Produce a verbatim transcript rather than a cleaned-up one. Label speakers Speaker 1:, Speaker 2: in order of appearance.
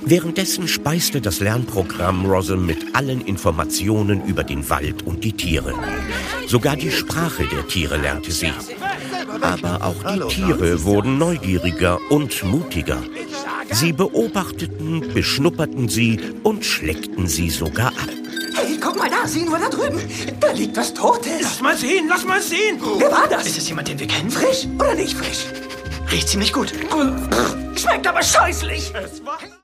Speaker 1: Währenddessen speiste das Lernprogramm Rossum mit allen Informationen über den Wald und die Tiere. Sogar die Sprache der Tiere lernte sie. Aber auch die Tiere wurden neugieriger und mutiger. Sie beobachteten, beschnupperten sie und schleckten sie sogar ab.
Speaker 2: Hey, guck mal da, sehen wir da drüben. Da liegt was Totes.
Speaker 3: Lass mal sehen, lass mal sehen.
Speaker 2: Wer war das?
Speaker 3: Ist es jemand, den wir kennen?
Speaker 2: Frisch oder nicht frisch?
Speaker 3: Riecht ziemlich gut.
Speaker 2: Schmeckt aber scheußlich.
Speaker 3: Es war